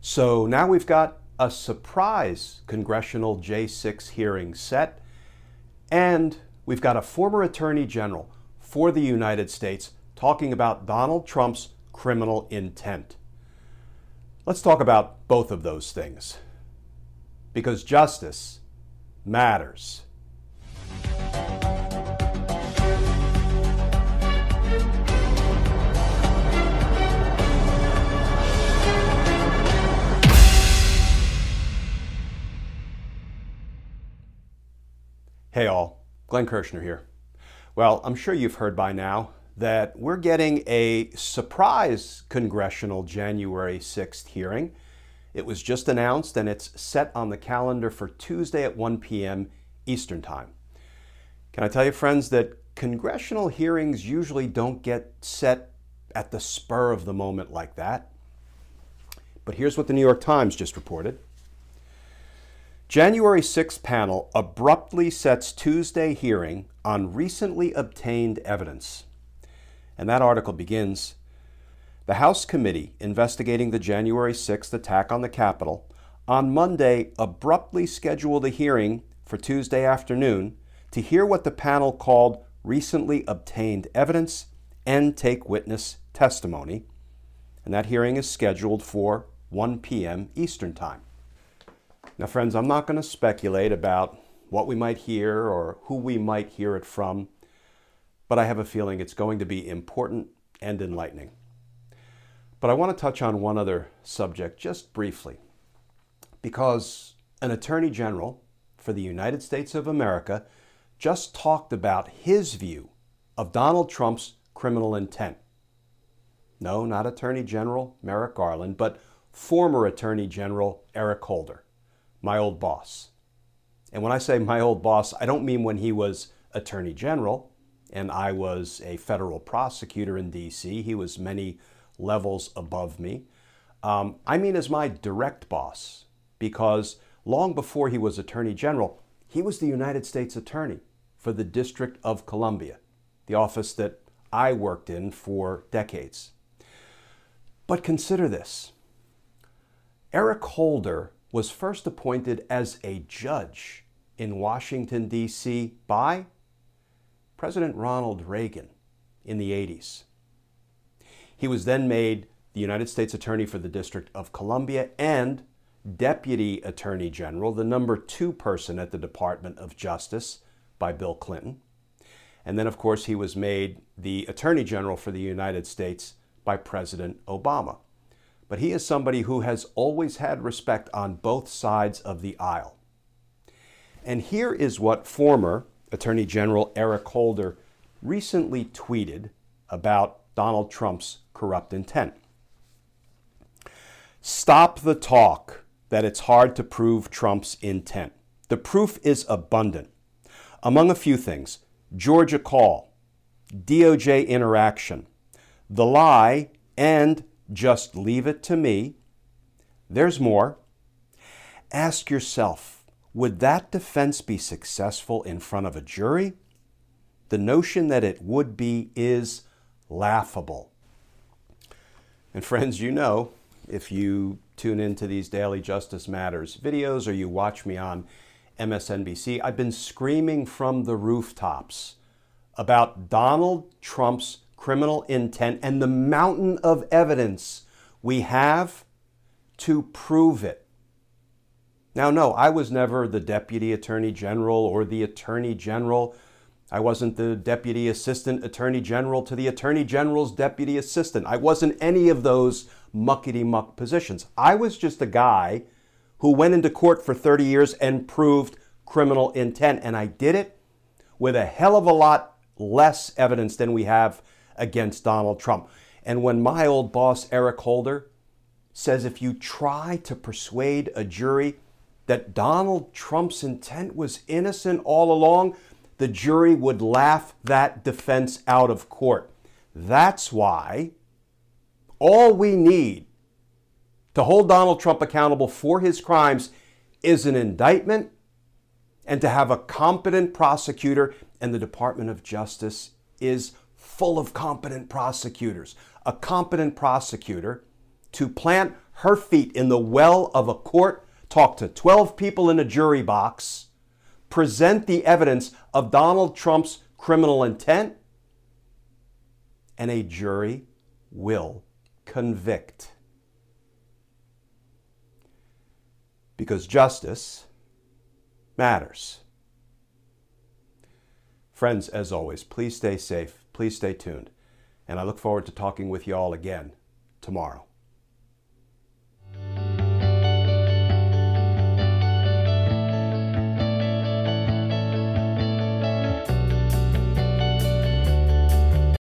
So now we've got a surprise congressional J6 hearing set, and we've got a former Attorney General for the United States talking about Donald Trump's criminal intent. Let's talk about both of those things, because justice matters. Hey all, Glenn Kirshner here. Well, I'm sure you've heard by now that we're getting a surprise congressional January 6th hearing. It was just announced and it's set on the calendar for Tuesday at 1 p.m. Eastern Time. Can I tell you, friends, that congressional hearings usually don't get set at the spur of the moment like that? But here's what the New York Times just reported. January 6th panel abruptly sets Tuesday hearing on recently obtained evidence. And that article begins, the House committee investigating the January 6th attack on the Capitol on Monday abruptly scheduled a hearing for Tuesday afternoon to hear what the panel called recently obtained evidence and take witness testimony. And that hearing is scheduled for 1 p.m. Eastern Time. Now, friends, I'm not going to speculate about what we might hear or who we might hear it from, but I have a feeling it's going to be important and enlightening. But I want to touch on one other subject just briefly, because an Attorney General for the United States of America just talked about his view of Donald Trump's criminal intent. No, not Attorney General Merrick Garland, but former Attorney General Eric Holder, my old boss. And when I say my old boss, I don't mean when he was Attorney General and I was a federal prosecutor in D.C. He was many levels above me. I mean as my direct boss, because long before he was Attorney General, he was the United States Attorney for the District of Columbia, the office that I worked in for decades. But consider this. Eric Holder was first appointed as a judge in Washington, D.C. by President Ronald Reagan in the 80s. He was then made the United States Attorney for the District of Columbia and Deputy Attorney General, the number 2 person at the Department of Justice, by Bill Clinton. And then, of course, he was made the Attorney General for the United States by President Obama. But he is somebody who has always had respect on both sides of the aisle. And here is what former Attorney General Eric Holder recently tweeted about Donald Trump's corrupt intent. Stop the talk that it's hard to prove Trump's intent. The proof is abundant. Among a few things, Georgia call, DOJ interaction, the lie, and just leave it to me. There's more. Ask yourself, would that defense be successful in front of a jury? The notion that it would be is laughable. And friends, you know, if you tune into these Daily Justice Matters videos or you watch me on MSNBC, I've been screaming from the rooftops about Donald Trump's criminal intent and the mountain of evidence we have to prove it. Now, no, I was never the Deputy Attorney General or the Attorney General. I wasn't the Deputy Assistant Attorney General to the Attorney General's Deputy Assistant. I wasn't any of those muckety-muck positions. I was just a guy who went into court for 30 years and proved criminal intent. And I did it with a hell of a lot less evidence than we have against Donald Trump. And when my old boss, Eric Holder, says if you try to persuade a jury that Donald Trump's intent was innocent all along, the jury would laugh that defense out of court. That's why all we need to hold Donald Trump accountable for his crimes is an indictment and to have a competent prosecutor, and the Department of Justice is full of competent prosecutors. A competent prosecutor to plant her feet in the well of a court, talk to 12 people in a jury box, present the evidence of Donald Trump's criminal intent, and a jury will convict. Because justice matters. Friends, as always, please stay safe, please stay tuned, and I look forward to talking with you all again tomorrow.